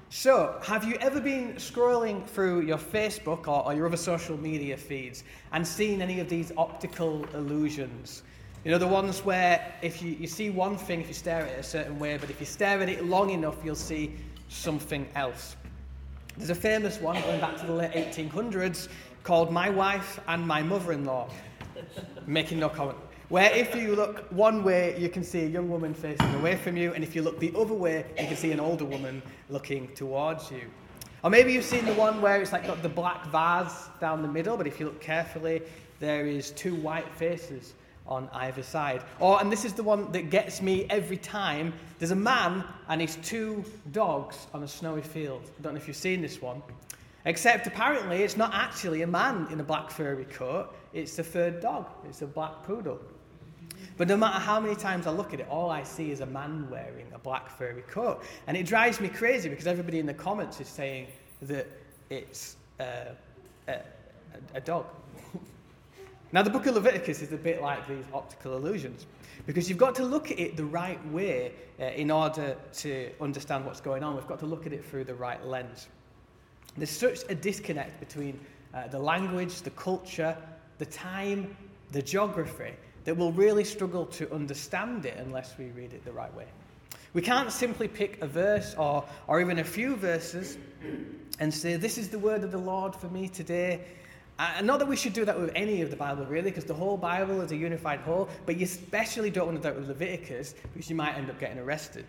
So, have you ever been scrolling through your Facebook or your other social media feeds and seen any of these optical illusions? You know, the ones where if you see one thing, if you stare at it a certain way, but if you stare at it long enough, you'll see something else. There's a famous one going back to the late 1800s called My Wife and My Mother-in-Law, making no comment, where if you look one way, you can see a young woman facing away from you, and if you look the other way, you can see an older woman looking towards you. Or maybe you've seen the one where it's like got the black vase down the middle, but if you look carefully, there is two white faces on either side. And this is the one that gets me every time. There's a man and his two dogs on a snowy field. I don't know if you've seen this one. Except apparently it's not actually a man in a black furry coat. It's the third dog. It's a black poodle. But no matter how many times I look at it, all I see is a man wearing a black furry coat. And it drives me crazy because everybody in the comments is saying that it's a dog. Now, the book of Leviticus is a bit like these optical illusions because you've got to look at it the right way in order to understand what's going on. We've got to look at it through the right lens. There's such a disconnect between the language, the culture, the time, the geography, that we'll really struggle to understand it unless we read it the right way. We can't simply pick a verse or even a few verses and say, this is the word of the Lord for me today. And not that we should do that with any of the Bible, really, because the whole Bible is a unified whole, but you especially don't want to do that with Leviticus because you might end up getting arrested.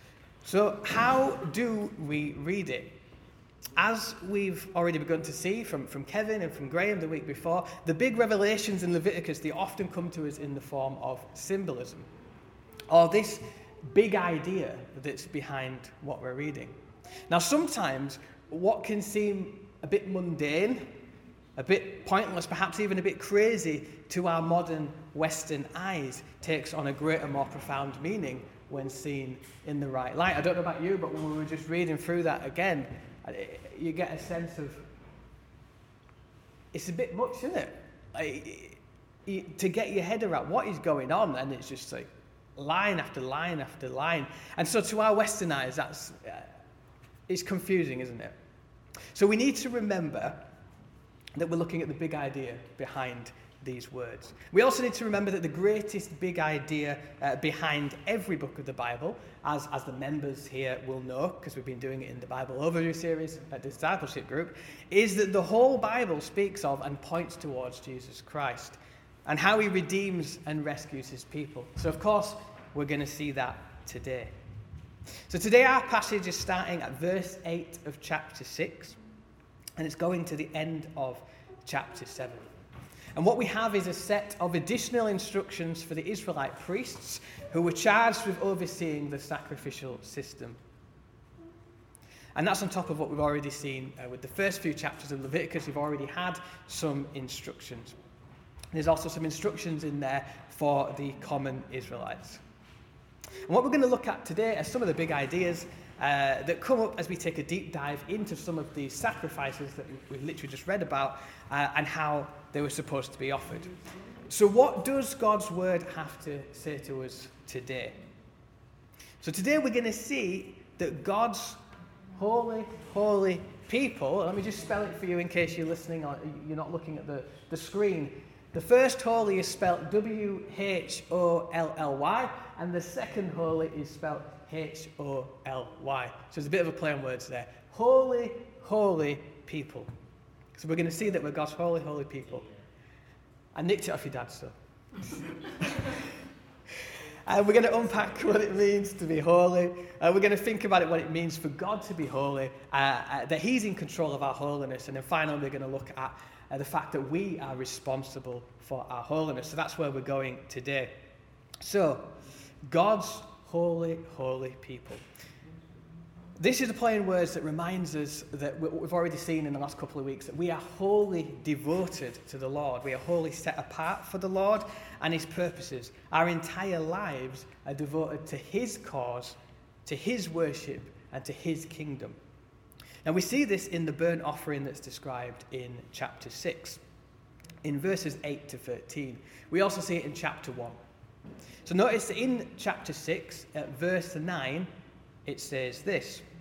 So how do we read it? As we've already begun to see from Kevin and from Graham the week before, the big revelations in Leviticus, they often come to us in the form of symbolism, or this big idea that's behind what we're reading. Now, sometimes what can seem a bit mundane, a bit pointless, perhaps even a bit crazy to our modern Western eyes takes on a greater, more profound meaning when seen in the right light. I don't know about you, but when we were just reading through that again, you get a sense of, it's a bit much, isn't it? To get your head around what is going on, and it's just like line after line after line. And so to our Western eyes, it's confusing, isn't it? So we need to remember that we're looking at the big idea behind these words. We also need to remember that the greatest big idea behind every book of the Bible, as the members here will know, because we've been doing it in the Bible Overview series at the Discipleship Group, is that the whole Bible speaks of and points towards Jesus Christ and how he redeems and rescues his people. So, of course, we're going to see that today. So today our passage is starting at verse 8 of chapter 6, and it's going to the end of chapter 7. And what we have is a set of additional instructions for the Israelite priests who were charged with overseeing the sacrificial system. And that's on top of what we've already seen with the first few chapters of Leviticus. We've already had some instructions. There's also some instructions in there for the common Israelites. And what we're going to look at today are some of the big ideas that come up as we take a deep dive into some of these sacrifices that we've literally just read about and how they were supposed to be offered. So what does God's word have to say to us today? So today we're going to see that God's holy people, let me just spell it for you in case you're listening or you're not looking at the screen. The first holy is spelled W-H-O-L-L-Y, and the second holy is spelled H-O-L-Y. So there's a bit of a play on words there. Holy people. So we're going to see that we're God's holy people. I nicked it off your dad, so. And we're going to unpack what it means to be holy. We're going to think about what it means for God to be holy, that he's in control of our holiness. And then finally, we're going to look at the fact that we are responsible for our holiness. So that's where we're going today. So, God's holy people. This is a play in words that reminds us that what we've already seen in the last couple of weeks, that we are wholly devoted to the Lord. We are wholly set apart for the Lord and his purposes. Our entire lives are devoted to his cause, to his worship, and to his kingdom. Now we see this in the burnt offering that's described in chapter 6, in verses 8 to 13. We also see it in chapter 1. So notice in chapter 6, at verse 9, it says this: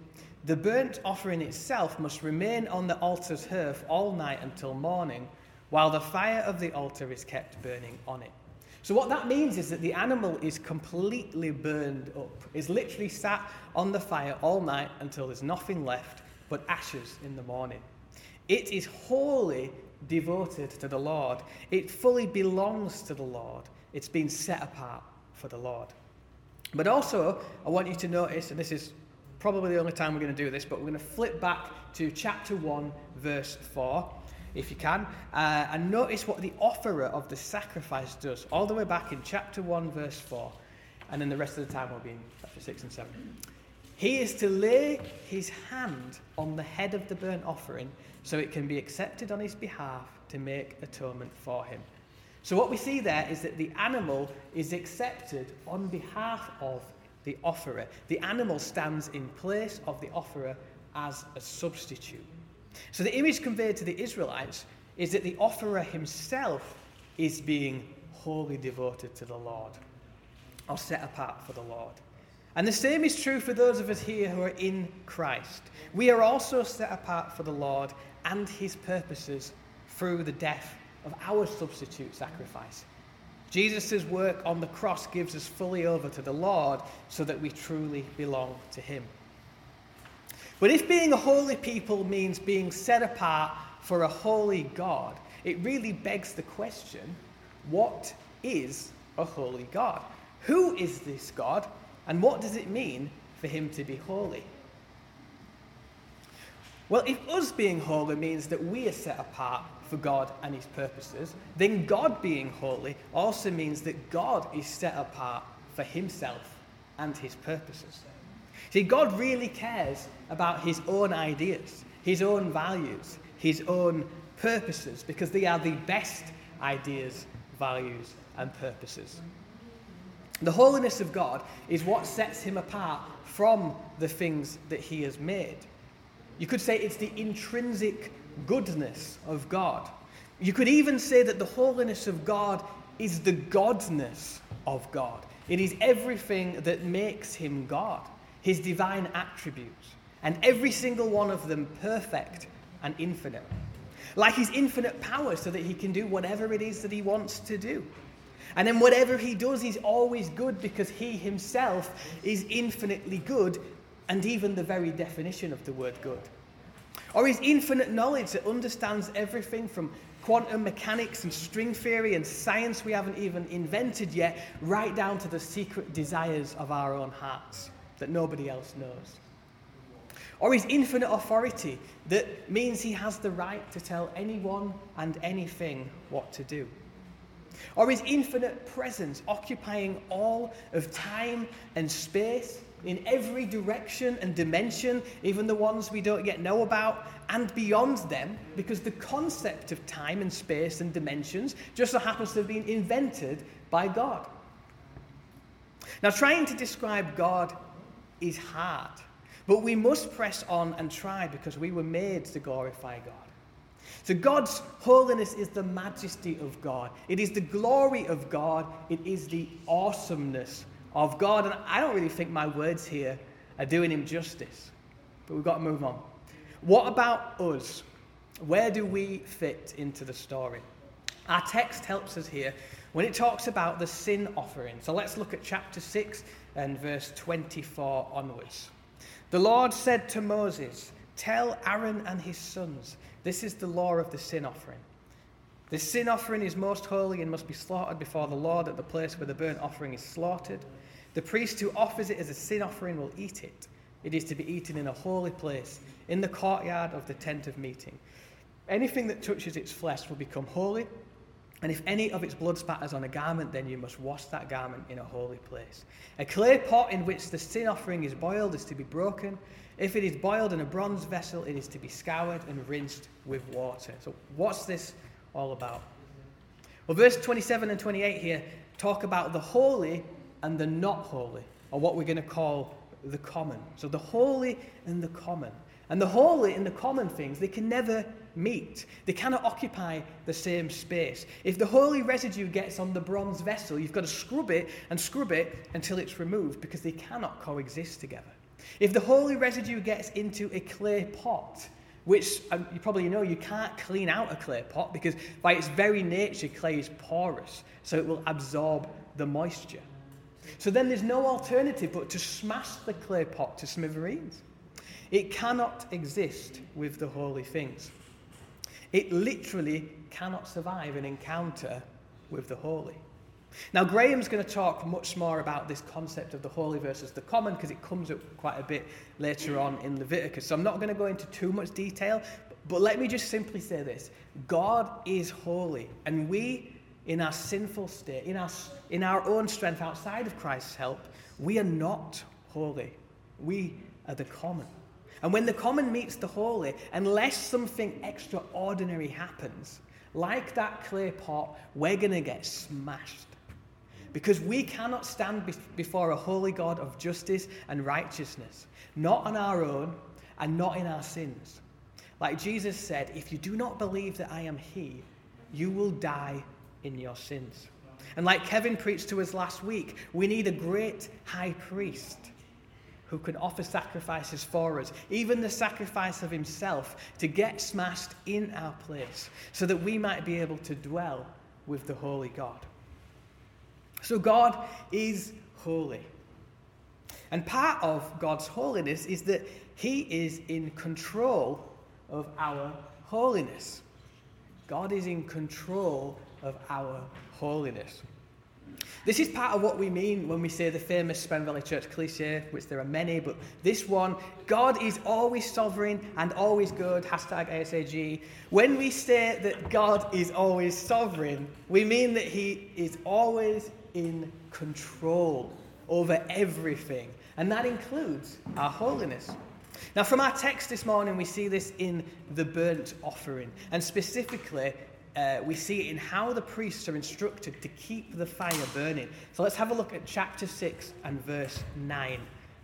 the burnt offering itself must remain on the altar's hearth all night until morning, while the fire of the altar is kept burning on it. So what that means is that the animal is completely burned up, is literally sat on the fire all night until there's nothing left but ashes in the morning. It is wholly devoted to the Lord. It fully belongs to the Lord. It's been set apart for the Lord. But also, I want you to notice, and this is probably the only time we're going to do this, but we're going to flip back to chapter 1, verse 4, if you can, and notice what the offerer of the sacrifice does, all the way back in chapter 1, verse 4, and then the rest of the time will be in chapter 6 and 7. He is to lay his hand on the head of the burnt offering so it can be accepted on his behalf to make atonement for him. So what we see there is that the animal is accepted on behalf of the offerer. The animal stands in place of the offerer as a substitute. So the image conveyed to the Israelites is that the offerer himself is being wholly devoted to the Lord, or set apart for the Lord. And the same is true for those of us here who are in Christ. We are also set apart for the Lord and his purposes through the death of our substitute sacrifice. Jesus' work on the cross gives us fully over to the Lord so that we truly belong to him. But if being a holy people means being set apart for a holy God, it really begs the question, what is a holy God? Who is this God, and what does it mean for him to be holy? Well, if us being holy means that we are set apart for God and his purposes, then God being holy also means that God is set apart for himself and his purposes. See, God really cares about his own ideas, his own values, his own purposes, because they are the best ideas, values, and purposes. The holiness of God is what sets him apart from the things that he has made. You could say it's the intrinsic goodness of God. You could even say that the holiness of God is the godness of God. It is everything that makes him God, his divine attributes, and every single one of them perfect and infinite. Like his infinite power so that he can do whatever it is that he wants to do. And then whatever he does is always good because he himself is infinitely good, and even the very definition of the word good. Or his infinite knowledge that understands everything from quantum mechanics and string theory and science we haven't even invented yet, right down to the secret desires of our own hearts that nobody else knows. Or his infinite authority that means he has the right to tell anyone and anything what to do. Or his infinite presence occupying all of time and space in every direction and dimension, even the ones we don't yet know about, and beyond them, because the concept of time and space and dimensions just so happens to have been invented by God. Now, trying to describe God is hard, but we must press on and try because we were made to glorify God. So God's holiness is the majesty of God. It is the glory of God. It is the awesomeness of God. And I don't really think my words here are doing him justice. But we've got to move on. What about us? Where do we fit into the story? Our text helps us here when it talks about the sin offering. So let's look at chapter 6 and verse 24 onwards. The Lord said to Moses, "Tell Aaron and his sons, this is the law of the sin offering. The sin offering is most holy and must be slaughtered before the Lord at the place where the burnt offering is slaughtered. The priest who offers it as a sin offering will eat it. It is to be eaten in a holy place, in the courtyard of the tent of meeting. Anything that touches its flesh will become holy, and if any of its blood spatters on a garment, then you must wash that garment in a holy place. A clay pot in which the sin offering is boiled is to be broken. If it is boiled in a bronze vessel, it is to be scoured and rinsed with water." So what's this all about? Well, verse 27 and 28 here talk about the holy and the not holy, or what we're going to call the common. So the holy and the common. And the holy and the common things, they can never meet. They cannot occupy the same space. If the holy residue gets on the bronze vessel, you've got to scrub it until it's removed, because they cannot coexist together. If the holy residue gets into a clay pot, which you probably know you can't clean out a clay pot because by its very nature clay is porous, so it will absorb the moisture. So then there's no alternative but to smash the clay pot to smithereens. It cannot exist with the holy things. It literally cannot survive an encounter with the holy. Now, Graham's going to talk much more about this concept of the holy versus the common because it comes up quite a bit later on in Leviticus. So I'm not going to go into too much detail, but let me just simply say this. God is holy, and we, in our sinful state, in our own strength outside of Christ's help, we are not holy. We are the common. And when the common meets the holy, unless something extraordinary happens, like that clay pot, we're going to get smashed. Because we cannot stand before a holy God of justice and righteousness, not on our own and not in our sins. Like Jesus said, if you do not believe that I am he, you will die in your sins. And like Kevin preached to us last week, we need a great high priest who can offer sacrifices for us, even the sacrifice of himself, to get smashed in our place, so that we might be able to dwell with the holy God. So God is holy. And part of God's holiness is that he is in control of our holiness. God is in control of our holiness. This is part of what we mean when we say the famous Spen Valley Church cliche, which there are many, but this one, God is always sovereign and always good, #ASAG. When we say that God is always sovereign, we mean that he is always in control over everything, and that includes our holiness. Now, from our text this morning, we see this in the burnt offering, and specifically, we see it in how the priests are instructed to keep the fire burning. So let's have a look at chapter 6 and verse 9.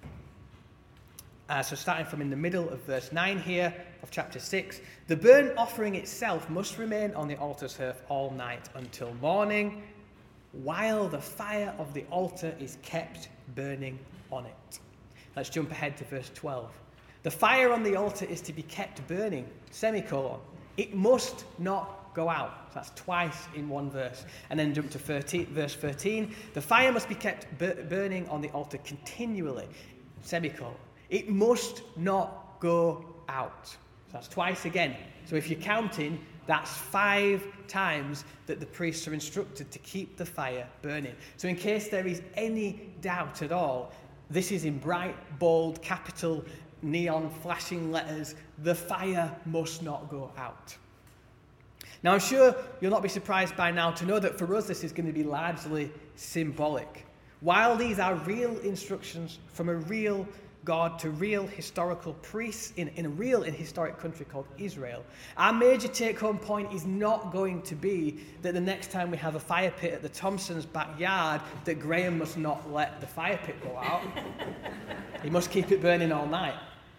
So starting from in the middle of verse 9 here of chapter 6, the burnt offering itself must remain on the altar's hearth all night until morning, while the fire of the altar is kept burning on it. Let's jump ahead to verse 12. The fire on the altar is to be kept burning, semicolon. It must not go out. So that's twice in one verse. And then jump to verse 13. The fire must be kept burning on the altar continually, semicolon. It must not go out. So that's twice again. So if you're counting, that's 5 times that the priests are instructed to keep the fire burning. So in case there is any doubt at all, this is in bright, bold, capital, neon, flashing letters. The fire must not go out. Now, I'm sure you'll not be surprised by now to know that for us this is going to be largely symbolic. While these are real instructions from a real God to real historical priests in a real and historic country called Israel, our major take-home point is not going to be that the next time we have a fire pit at the Thompsons' backyard, that Graham must not let the fire pit go out. He must keep it burning all night.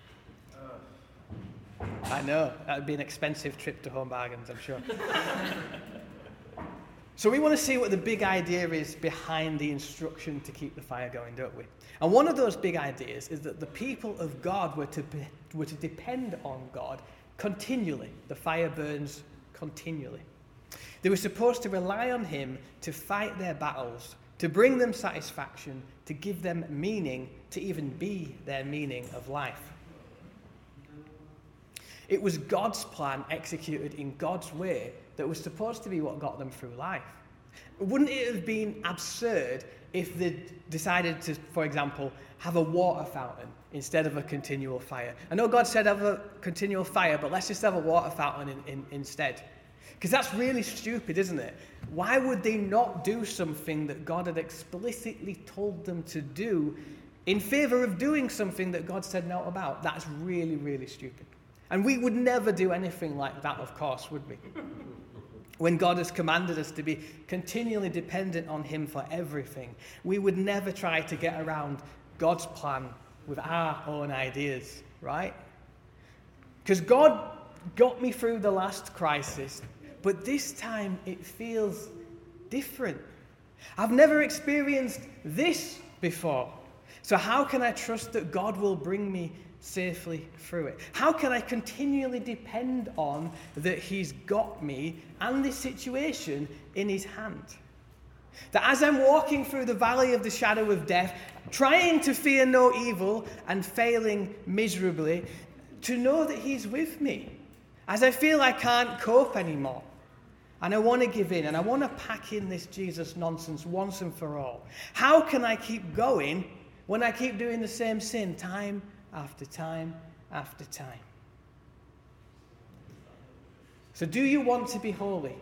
I know, that would be an expensive trip to Home Bargains, I'm sure. So we want to see what the big idea is behind the instruction to keep the fire going, don't we? And one of those big ideas is that the people of God were to depend on God continually. The fire burns continually. They were supposed to rely on him to fight their battles, to bring them satisfaction, to give them meaning, to even be their meaning of life. It was God's plan executed in God's way that was supposed to be what got them through life. Wouldn't it have been absurd if they decided to, for example, have a water fountain instead of a continual fire? I know God said have a continual fire, but let's just have a water fountain instead. Because that's really stupid, isn't it? Why would they not do something that God had explicitly told them to do in favor of doing something that God said no about? That's really, really stupid. And we would never do anything like that, of course, would we? When God has commanded us to be continually dependent on him for everything, we would never try to get around God's plan with our own ideas, right? Because God got me through the last crisis, but this time it feels different. I've never experienced this before. So how can I trust that God will bring me safely through it? How can I continually depend on that he's got me and this situation in his hand? That as I'm walking through the valley of the shadow of death, trying to fear no evil and failing miserably, to know that he's with me. As I feel I can't cope anymore, and I want to give in, and I want to pack in this Jesus nonsense once and for all. How can I keep going when I keep doing the same sin time after time after time? So do you want to be holy?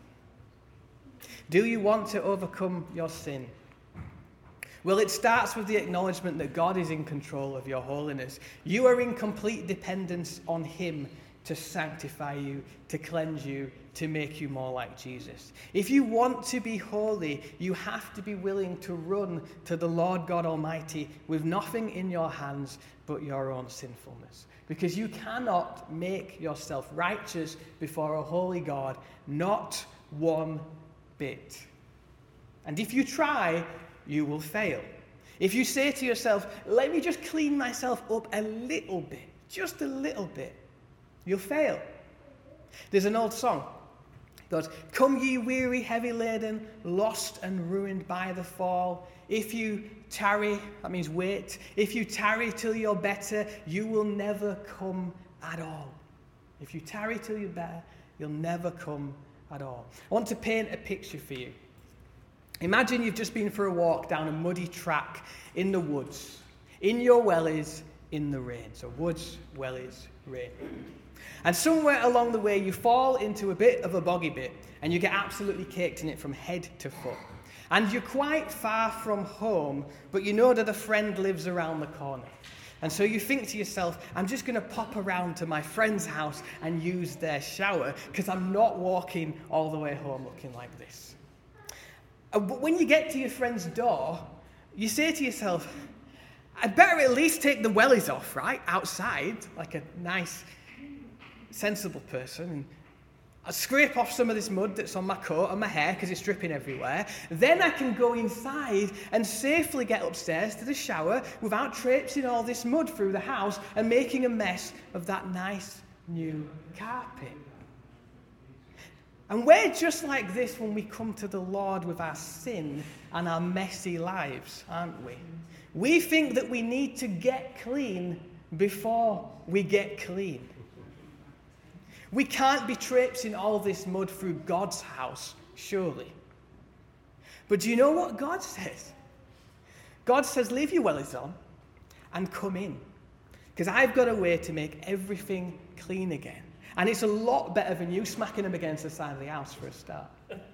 Do you want to overcome your sin? Well, it starts with the acknowledgement that God is in control of your holiness. You are in complete dependence on him to sanctify you, to cleanse you, to make you more like Jesus. If you want to be holy, you have to be willing to run to the Lord God Almighty with nothing in your hands but your own sinfulness. Because you cannot make yourself righteous before a holy God, not one bit. And if you try, you will fail. If you say to yourself, let me just clean myself up a little bit, just a little bit, you'll fail. There's an old song. It goes, come ye weary, heavy laden, lost and ruined by the fall. If you tarry, that means wait. If you tarry till you're better, you will never come at all. If you tarry till you're better, you'll never come at all. I want to paint a picture for you. Imagine you've just been for a walk down a muddy track in the woods. In your wellies, in the rain. So woods, wellies, rain. And somewhere along the way, you fall into a bit of a boggy bit, and you get absolutely caked in it from head to foot. And you're quite far from home, but you know that a friend lives around the corner. And so you think to yourself, I'm just going to pop around to my friend's house and use their shower, because I'm not walking all the way home looking like this. But when you get to your friend's door, you say to yourself, I'd better at least take the wellies off, right? Outside, like a nice, sensible person. And I'll scrape off some of this mud that's on my coat and my hair because it's dripping everywhere. Then I can go inside and safely get upstairs to the shower without traipsing all this mud through the house and making a mess of that nice new carpet. And we're just like this when we come to the Lord with our sin and our messy lives, aren't we? We think that we need to get clean before we get clean. We can't be traipsing all this mud through God's house, surely. But do you know what God says? God says, leave your wellies on and come in. Because I've got a way to make everything clean again. And it's a lot better than you smacking them against the side of the house for a start.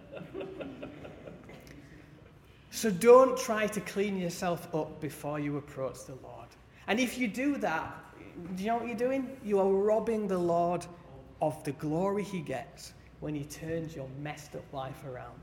So don't try to clean yourself up before you approach the Lord. And if you do that, do you know what you're doing? You are robbing the Lord of the glory he gets when he turns your messed up life around.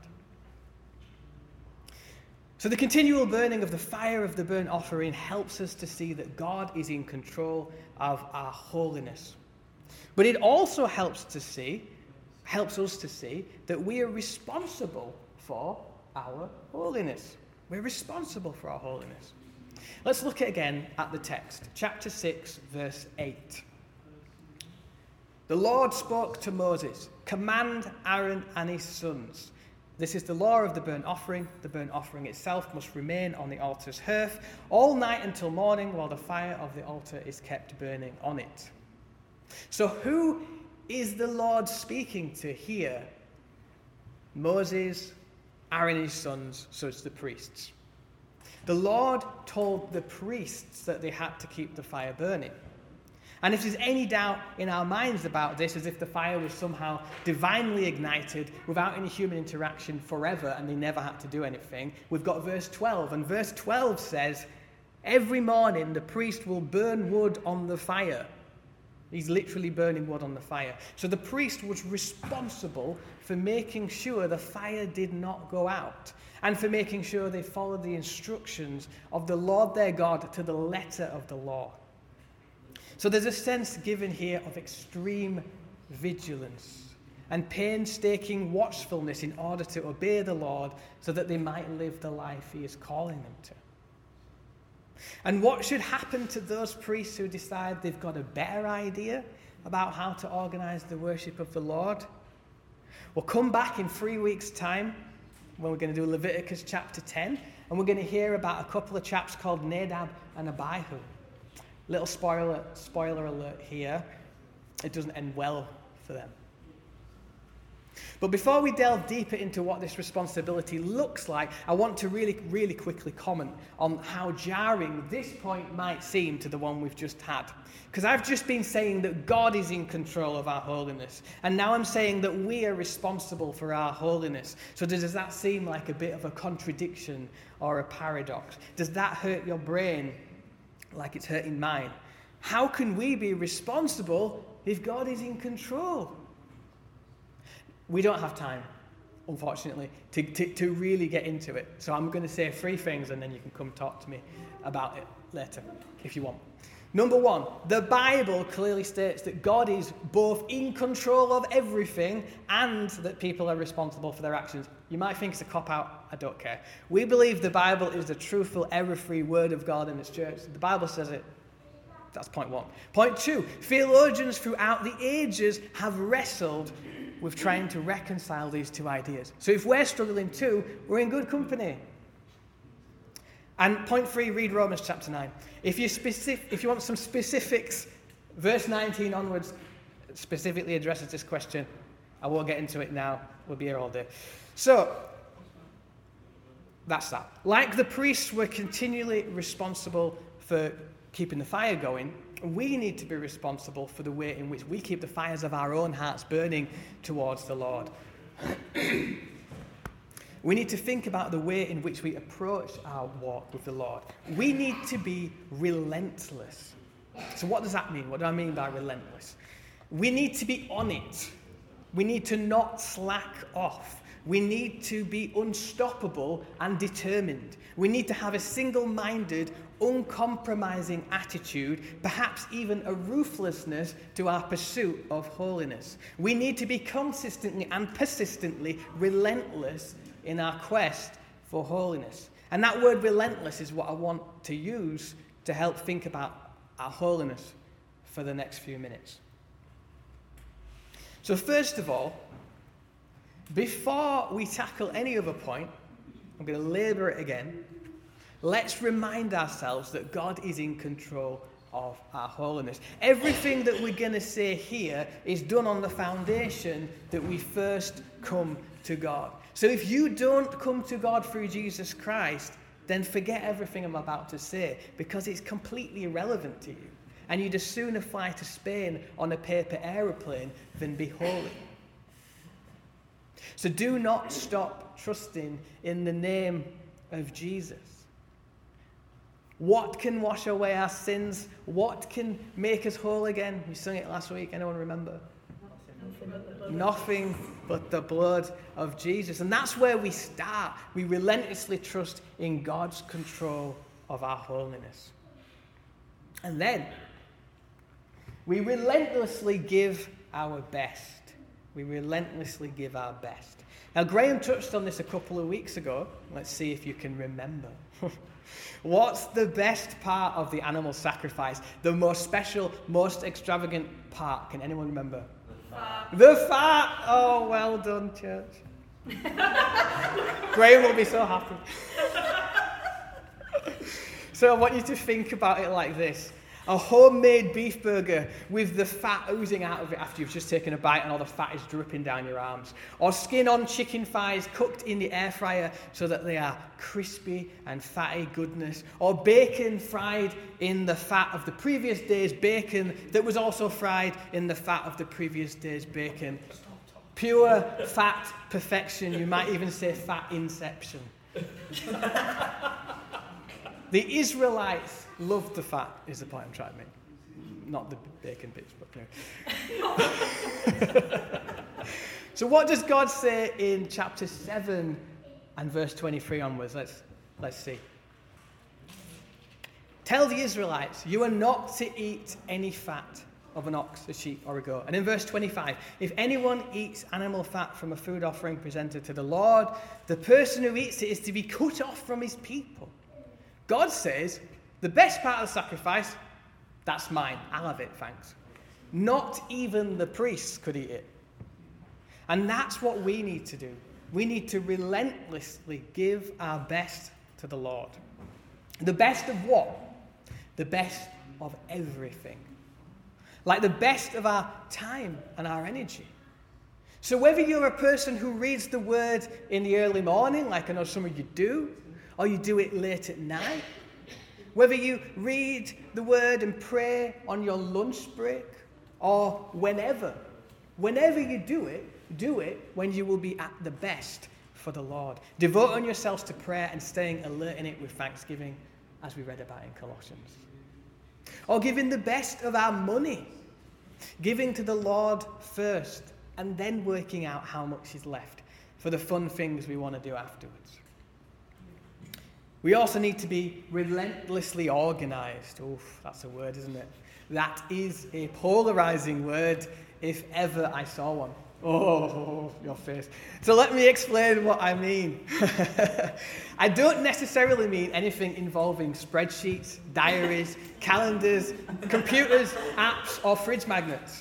So the continual burning of the fire of the burnt offering helps us to see that God is in control of our holiness. But it also helps us to see that we are responsible for our holiness. We're responsible for our holiness. Let's look again at the text, chapter 6, verse 8. The Lord spoke to Moses, command Aaron and his sons. This is the law of the burnt offering. The burnt offering itself must remain on the altar's hearth all night until morning while the fire of the altar is kept burning on it. So who is the Lord speaking to here? Moses, Aaron and his sons, so it's the priests. The Lord told the priests that they had to keep the fire burning. And if there's any doubt in our minds about this, as if the fire was somehow divinely ignited without any human interaction forever and they never had to do anything, we've got verse 12. And verse 12 says, every morning the priest will burn wood on the fire. He's literally burning wood on the fire. So the priest was responsible for making sure the fire did not go out and for making sure they followed the instructions of the Lord their God to the letter of the law. So there's a sense given here of extreme vigilance and painstaking watchfulness in order to obey the Lord so that they might live the life he is calling them to. And what should happen to those priests who decide they've got a better idea about how to organize the worship of the Lord? We'll come back in 3 weeks' time when we're going to do Leviticus chapter 10, and we're going to hear about a couple of chaps called Nadab and Abihu. Little spoiler alert here, it doesn't end well for them. But before we delve deeper into what this responsibility looks like, I want to really, really quickly comment on how jarring this point might seem to the one we've just had. Because I've just been saying that God is in control of our holiness, and now I'm saying that we are responsible for our holiness. So does that seem like a bit of a contradiction or a paradox? Does that hurt your brain like it's hurting mine? How can we be responsible if God is in control? We don't have time, unfortunately, to really get into it. So I'm going to say 3 things and then you can come talk to me about it later, if you want. Number 1, the Bible clearly states that God is both in control of everything and that people are responsible for their actions. You might think it's a cop-out. I don't care. We believe the Bible is the truthful, error-free word of God in its church. The Bible says it. That's point 1. Point 2, theologians throughout the ages have wrestled with trying to reconcile these 2 ideas. So if we're struggling too, we're in good company. And point 3, read Romans chapter 9. If you want some specifics, verse 19 onwards specifically addresses this question. I won't get into it now. We'll be here all day. So, that's that. Like the priests were continually responsible for keeping the fire going, we need to be responsible for the way in which we keep the fires of our own hearts burning towards the Lord. We need to think about the way in which we approach our walk with the Lord. We need to be relentless. So what does that mean? What do I mean by relentless? We need to be on it. We need to not slack off. We need to be unstoppable and determined. We need to have a single-minded, uncompromising attitude, perhaps even a ruthlessness to our pursuit of holiness. We need to be consistently and persistently relentless in our quest for holiness. And that word relentless is what I want to use to help think about our holiness for the next few minutes. So first of all, before we tackle any other point, I'm going to labour it again. Let's remind ourselves that God is in control of our holiness. Everything that we're going to say here is done on the foundation that we first come to God. So if you don't come to God through Jesus Christ, then forget everything I'm about to say, because it's completely irrelevant to you. And you'd as soon fly to Spain on a paper aeroplane than be holy. So do not stop trusting in the name of Jesus. What can wash away our sins? What can make us whole again? We sung it last week. Anyone remember? Nothing but the blood of Jesus. And that's where we start. We relentlessly trust in God's control of our holiness. And then we relentlessly give our best. We relentlessly give our best. Now, Graham touched on this a couple of weeks ago. Let's see if you can remember. What's the best part of the animal sacrifice? The most special, most extravagant part? Can anyone remember? The fat. The fat! Oh, well done, church. Graham will be so happy. So I want you to think about it like this. A homemade beef burger with the fat oozing out of it after you've just taken a bite and all the fat is dripping down your arms. Or skin-on chicken thighs cooked in the air fryer so that they are crispy and fatty goodness. Or bacon fried in the fat of the previous day's bacon that was also fried in the fat of the previous day's bacon. Pure fat perfection. You might even say fat inception. The Israelites loved the fat, is the point I'm trying to make. Not the bacon bits, but anyway. So what does God say in chapter 7 and verse 23 onwards? Let's see. Tell the Israelites, you are not to eat any fat of an ox, a sheep, or a goat. And in verse 25, if anyone eats animal fat from a food offering presented to the Lord, the person who eats it is to be cut off from his people. God says The best part of the sacrifice, that's mine. I'll have it, thanks. Not even the priests could eat it. And that's what we need to do. We need to relentlessly give our best to the Lord. The best of what? The best of everything. Like the best of our time and our energy. So whether you're a person who reads the word in the early morning, like I know some of you do, or you do it late at night, whether you read the word and pray on your lunch break, or whenever you do it when you will be at the best for the Lord. Devoting yourselves to prayer and staying alert in it with thanksgiving, as we read about in Colossians. Or giving the best of our money, giving to the Lord first, and then working out how much is left for the fun things we want to do afterwards. We also need to be relentlessly organized. Oof, that's a word, isn't it? That is a polarizing word, if ever I saw one. Oh, your face. So let me explain what I mean. I don't necessarily mean anything involving spreadsheets, diaries, calendars, computers, apps, or fridge magnets.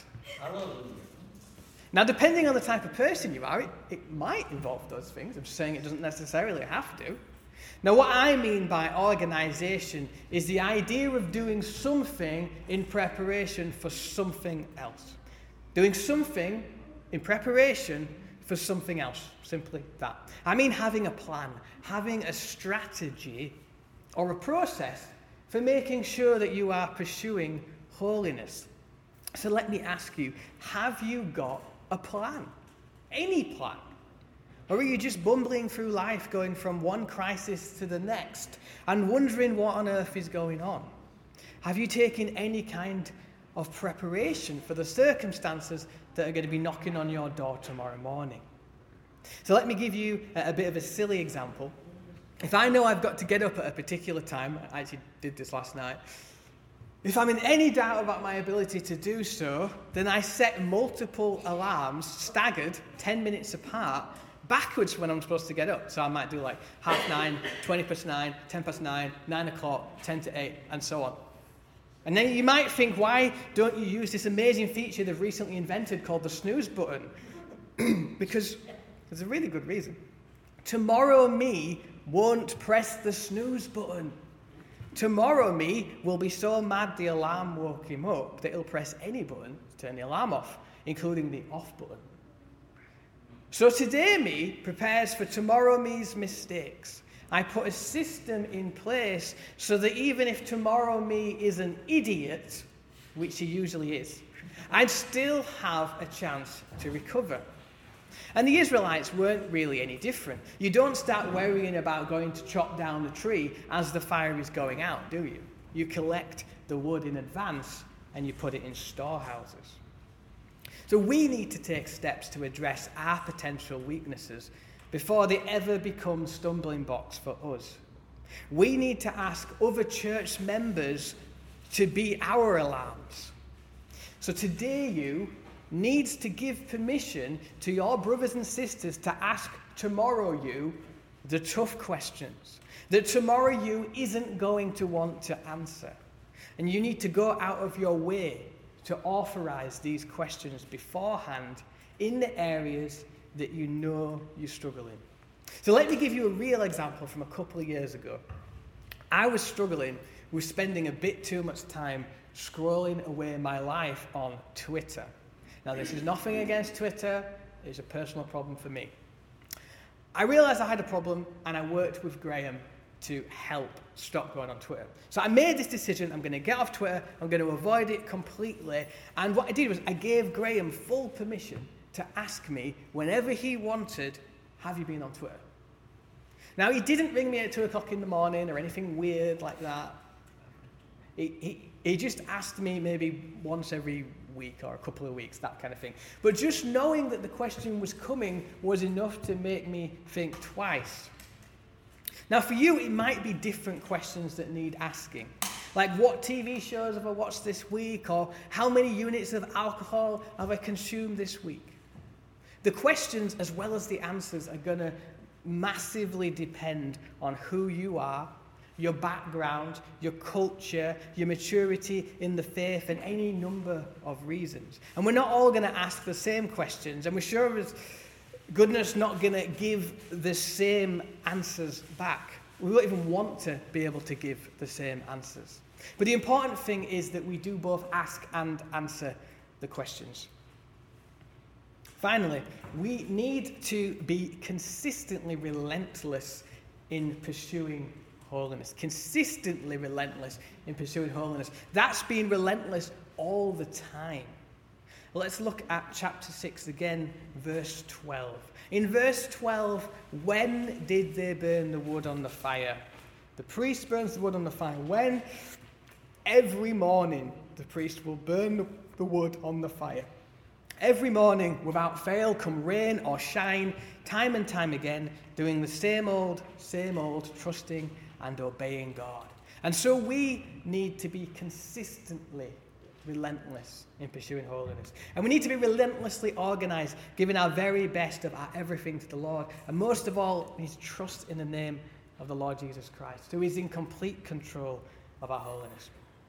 Now, depending on the type of person you are, it might involve those things. I'm just saying it doesn't necessarily have to. Now, what I mean by organisation is the idea of doing something in preparation for something else. Doing something in preparation for something else. Simply that. I mean having a plan, having a strategy or a process for making sure that you are pursuing holiness. So let me ask you, have you got a plan? Any plan? Or are you just bumbling through life, going from one crisis to the next and wondering what on earth is going on? Have you taken any kind of preparation for the circumstances that are going to be knocking on your door tomorrow morning? So let me give you a bit of a silly example. If I know I've got to get up at a particular time, I actually did this last night, if I'm in any doubt about my ability to do so, then I set multiple alarms, staggered, 10 minutes apart, backwards when I'm supposed to get up. So I might do like 9:30, 9:20, 9:10, 9 o'clock, 10 to 8, and so on. And then you might think, why don't you use this amazing feature they've recently invented called the snooze button? Because there's a really good reason. Tomorrow me won't press the snooze button. Tomorrow me will be so mad the alarm woke him up that he'll press any button to turn the alarm off, including the off button. So today me prepares for tomorrow me's mistakes. I put a system in place so that even if tomorrow me is an idiot, which he usually is, I'd still have a chance to recover. And the Israelites weren't really any different. You don't start worrying about going to chop down the tree as the fire is going out, do you? You collect the wood in advance and you put it in storehouses. So we need to take steps to address our potential weaknesses before they ever become stumbling blocks for us. We need to ask other church members to be our alarms. So today you needs to give permission to your brothers and sisters to ask tomorrow you the tough questions that tomorrow you isn't going to want to answer. And you need to go out of your way to authorize these questions beforehand in the areas that you know you struggle in. So let me give you a real example from a couple of years ago. I was struggling with spending a bit too much time scrolling away my life on Twitter. Now, this is nothing against Twitter. It's a personal problem for me. I realized I had a problem, and I worked with Graham to help stop going on Twitter. So I made this decision. I'm going to get off Twitter. I'm going to avoid it completely. And what I did was I gave Graham full permission to ask me whenever he wanted, have you been on Twitter? Now, he didn't ring me at 2 o'clock in the morning or anything weird like that. He just asked me maybe once every week or a couple of weeks, that kind of thing. But just knowing that the question was coming was enough to make me think twice. Now, for you, it might be different questions that need asking. Like, what TV shows have I watched this week? Or how many units of alcohol have I consumed this week? The questions, as well as the answers, are going to massively depend on who you are your background, your culture, your maturity in the faith, and any number of reasons. And we're not all going to ask the same questions, and we're sure as goodness not going to give the same answers back. We won't even want to be able to give the same answers. But the important thing is that we do both ask and answer the questions. Finally, we need to be consistently relentless in pursuing holiness. Consistently relentless in pursuing holiness. That's being relentless all the time. Well, let's look at chapter 6 again, verse 12. In verse 12, when did they burn the wood on the fire? The priest burns the wood on the fire. When? Every morning the priest will burn the wood on the fire. Every morning, without fail, come rain or shine, time and time again, doing the same old, trusting and obeying God. And so we need to be consistently relentless in pursuing holiness. And we need to be relentlessly organized, giving our very best of our everything to the Lord. And most of all, we need to trust in the name of the Lord Jesus Christ, who is in complete control of our holiness.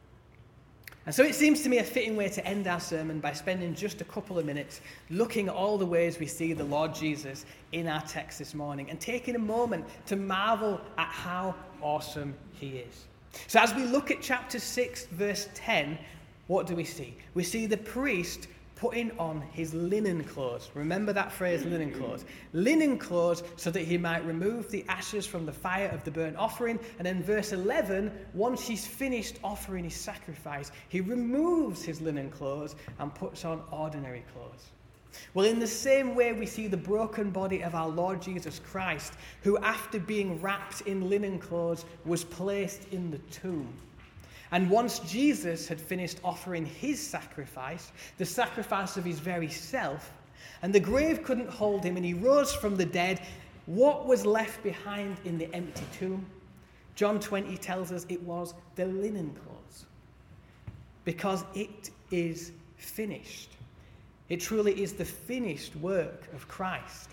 And so it seems to me a fitting way to end our sermon by spending just a couple of minutes looking at all the ways we see the Lord Jesus in our text this morning and taking a moment to marvel at how awesome he is. So as we look at chapter 6, verse 10, what do we see? We see the priest putting on his linen clothes. Remember that phrase, linen clothes. Linen clothes so that he might remove the ashes from the fire of the burnt offering. And then verse 11, once he's finished offering his sacrifice, he removes his linen clothes and puts on ordinary clothes. Well, in the same way, we see the broken body of our Lord Jesus Christ, who after being wrapped in linen clothes was placed in the tomb. And once Jesus had finished offering his sacrifice, the sacrifice of his very self, and the grave couldn't hold him and he rose from the dead, what was left behind in the empty tomb? John 20 tells us it was the linen clothes. Because it is finished. It truly is the finished work of Christ.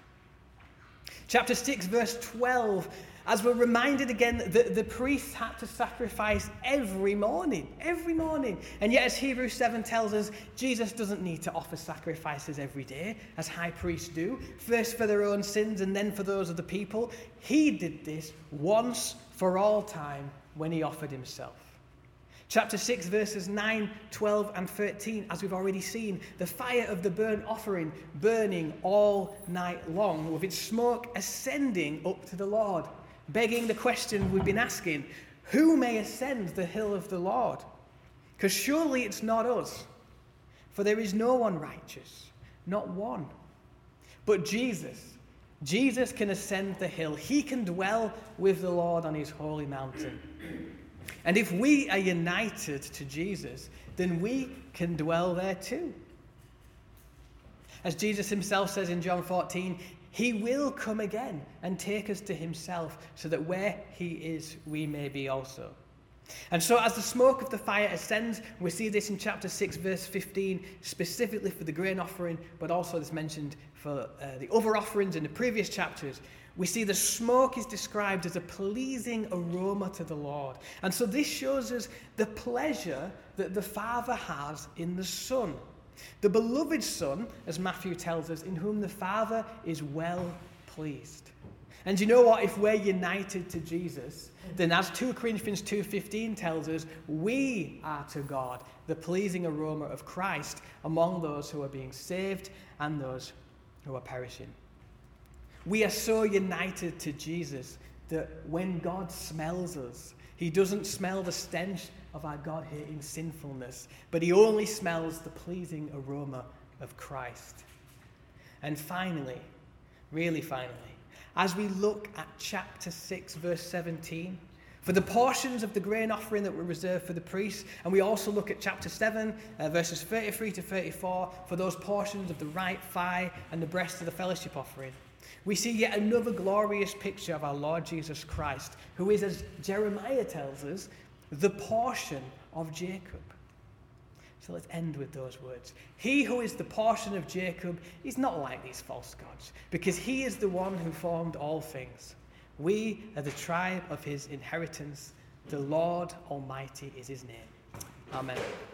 Chapter 6, verse 12, as we're reminded again that the priests had to sacrifice every morning. And yet, as Hebrews 7 tells us, Jesus doesn't need to offer sacrifices every day, as high priests do, first for their own sins and then for those of the people. He did this once for all time when he offered himself. Chapter 6, verses 9, 12, and 13, as we've already seen, the fire of the burnt offering burning all night long, with its smoke ascending up to the Lord, begging the question we've been asking, who may ascend the hill of the Lord? Because surely it's not us, for there is no one righteous, not one. But Jesus can ascend the hill. He can dwell with the Lord on his holy mountain. And if we are united to Jesus, then we can dwell there too. As Jesus himself says in John 14, he will come again and take us to himself so that where he is, we may be also. And so as the smoke of the fire ascends, we see this in chapter 6, verse 15, specifically for the grain offering, but also this mentioned for the other offerings in the previous chapters. We see the smoke is described as a pleasing aroma to the Lord. And so this shows us the pleasure that the Father has in the Son. The beloved Son, as Matthew tells us, in whom the Father is well pleased. And you know what? If we're united to Jesus, then as 2 Corinthians 2:15 tells us, we are to God the pleasing aroma of Christ among those who are being saved and those who are perishing. We are so united to Jesus that when God smells us, he doesn't smell the stench of our God-hating sinfulness, but he only smells the pleasing aroma of Christ. And finally, really finally, as we look at chapter 6, verse 17, for the portions of the grain offering that were reserved for the priests, and we also look at chapter 7, verses 33 to 34, for those portions of the right thigh and the breast of the fellowship offering, we see yet another glorious picture of our Lord Jesus Christ, who is, as Jeremiah tells us, the portion of Jacob. So let's end with those words. He who is the portion of Jacob is not like these false gods, because he is the one who formed all things. We are the tribe of his inheritance The Lord Almighty is his name. Amen.